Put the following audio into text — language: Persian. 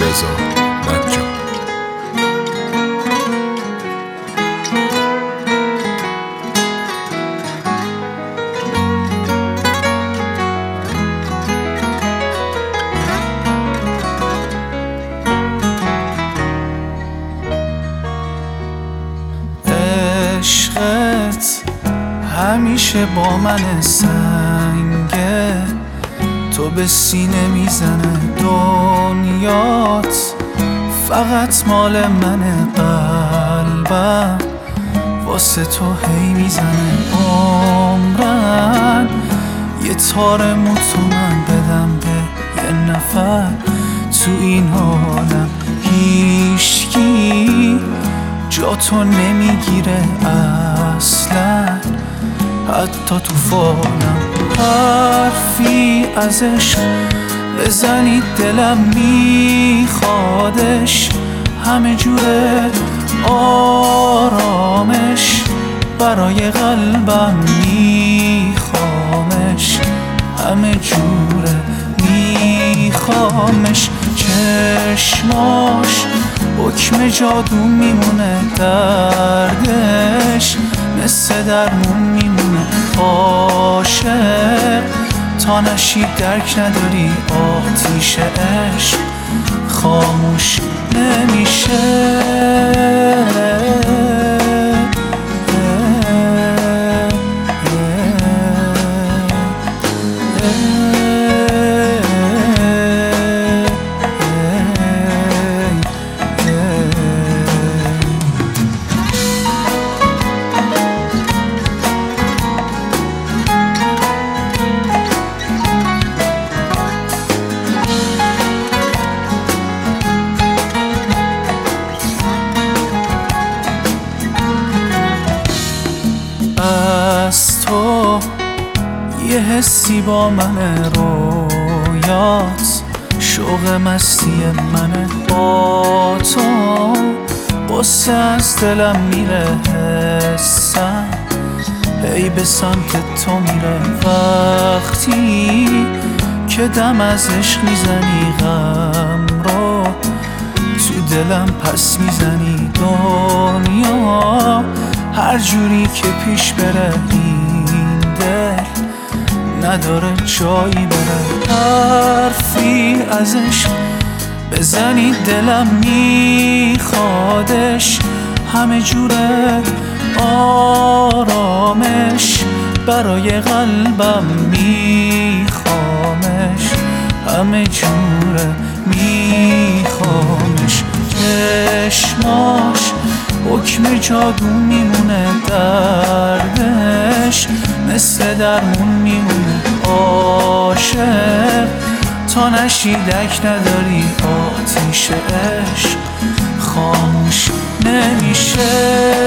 رضا نجار. عشقت همیشه با من سنگه، تو به سینه میزنه دنیات فقط مال منه، قلبم واسه تو هی میزنه عمرن، یه تار موتو من بدم به یه نفر تو این عالم، هیچکی جا تو نمیگیره اصلا، حتی تو فالم حرفی ازش بزنی دلم میخوادش، همه جوره آرامش برای قلبم میخوامش، همه جوره میخوامش، چشماش حکم جادو میمونه، دردش مثل درمون میمونه، عاشق تا نشی درک نداری، آتیش عشق خاموش نمیشه. از تو یه حسی با من، رویات شوق مستی منه، با تو قصه از دلم میره، حسم هی به سمت تو میره، وقتی که دم از عشق میزنی غم رو تو دلم پس میزنی، دنیا هر جوری که پیش بره این دل نداره جایی بره، حرفی ازش بزنی دلم میخوادش، همه جوره آرامش برای قلبم میخوامش، همه جوره میخوامش، چشماش حکم جادو میمونه، دردش مثل درمون میمونه، عاشق تا نشی درک نداری، آتیش عشق خاموش نمیشه.